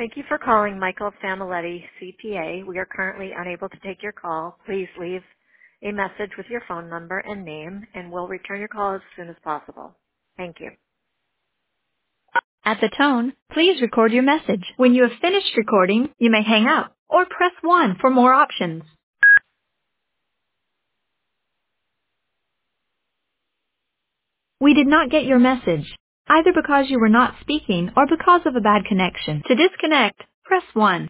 Thank you for calling Michael Familetti, CPA. We are currently unable to take your call. Please leave a message with your phone number and name, and we'll return your call as soon as possible. Thank you. At the tone, please record your message. When you have finished recording, you may hang up or press 1 for more options. We did not get your message, either because you were not speaking or because of a bad connection. To disconnect, press 1.